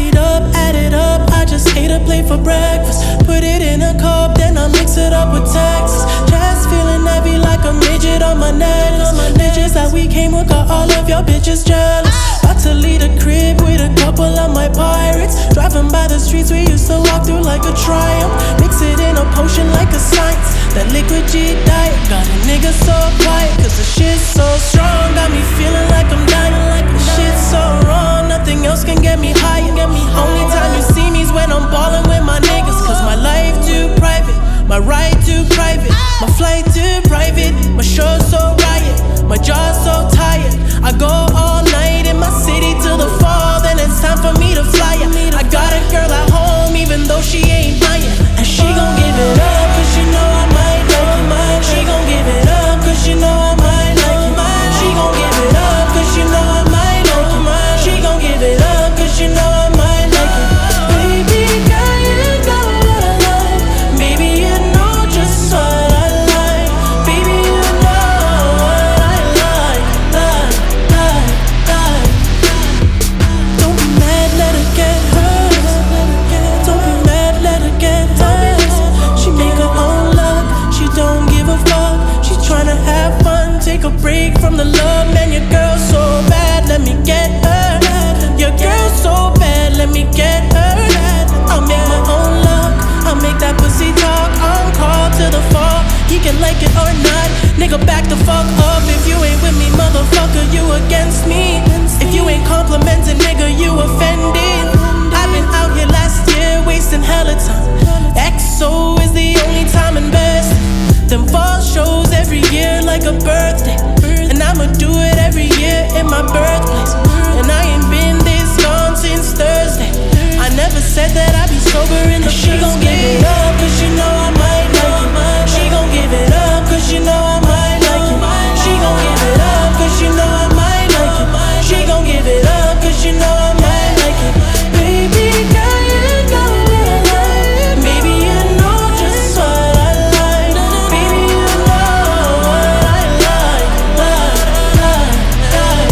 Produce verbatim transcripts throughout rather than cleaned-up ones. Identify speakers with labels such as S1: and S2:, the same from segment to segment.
S1: it up, add it up. I just ate a plate for breakfast. Put it in a cup, then I mix it up with Texas. Just feeling heavy like a midget on my necklace. Bitches that we came with got all of your bitches jealous. About to leave the crib with a couple of my pirates. Driving by the streets we used to walk through like a triumph. Mix it in a potion like a science. That liquid G diet got a nigga so quiet, cause the shit's so strong. Got me feeling like I'm dying, like the shit's so wrong. Nothing else can get me higher. Only time you see me's when I'm ballin' with my niggas. Cause my life too private, my ride too private, my flight too private, my show so riot, my jaw so tired. I go all night in my city till the fall, then it's time for me to fly ya. I got a girl at home even though she ain't mine, and she gon' give it up cause she know I might like it. She gon' give it up cause she know I might like it. She gon' give it up cause she know I might like it. She gon' give it up cause she know I might like it. Baby girl, you know what I like. Baby, you know just what I like. Baby, you know what I like, like, like, like. Don't be mad, let her get hurt. Don't be mad, let her get hurt. She make her own luck, she don't give a fuck. She tryna have fun, take a break from the love. Man, your girl's so bad, let me get her. Your girl's so bad, let me get her. I'll make my own luck, I'll make that pussy talk. On call to the fall, he can like it or not. Nigga, back the fuck up. If you ain't with me, motherfucker, you against me. If you ain't complimenting, nigga, you offended. I've been out here last year, wasting hella time. X O is the only time invest. Them fall shows every year like a birthday, and I'ma do it every year in my birthplace. And I ain't been this gone since Thursday. I never said that I'd be sober in the She gon' give it up cause she know I might like it. She gon' give it up cause she know I might like it. She gon' give it up cause she know I might like it. She gon' give it up cause she know I might like it. Baby girl, you know what I like. Baby, you know just what I like. Baby, you know what I like, like, like, like.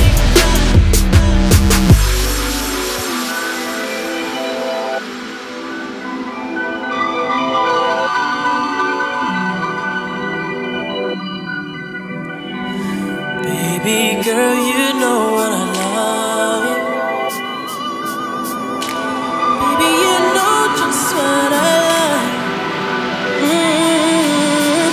S1: Baby girl, you know what I love. Baby, you know just what I like. mm.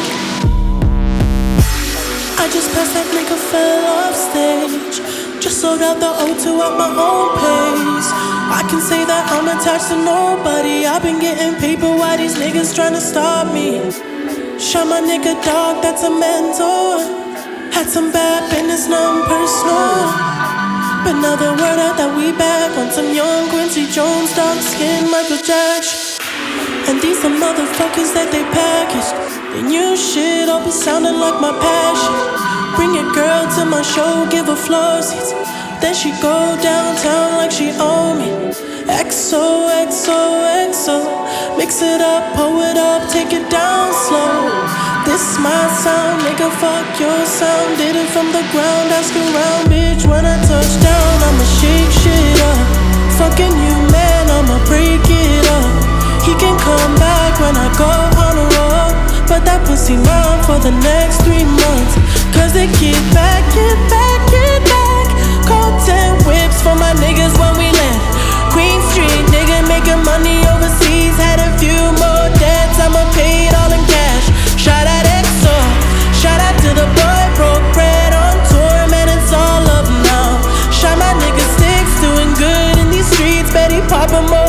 S1: I just passed that nigga, fell off stage. Just sold out the O two at my own pace. I can say that I'm attached to nobody. I've been getting paper, why these niggas tryna stop me? Shot my nigga dog, that's a mentor. Had some bad business, nothing personal. But now the word out that we back on some young Quincy Jones, dark skin Michael Jackson. And these the motherfuckers that they packaged. The new shit all be sounding like my passion. Bring your girl to my show, give her floor seats. Then she go downtown like she own me. X O, X O, X O. Mix it up, pull it up, take it down slow. This my sound, nigga, fuck your sound. Did it from the ground, ask around, bitch. When I touch down, I'ma shake shit up. Fucking you, man, I'ma break it up. He can come back when I go on a roll, but that pussy mine for the next three months. Cause they get back, get back, get back. Call ten whips for my niggas when we land. Queen Street, nigga, making money overseas. Had a few more debts, I'ma pay it all in cash. Shout out X O, shout out to the boy, broke bread on tour, man, it's all up now. Shot my nigga sticks, doing good in these streets, bet he poppin' more.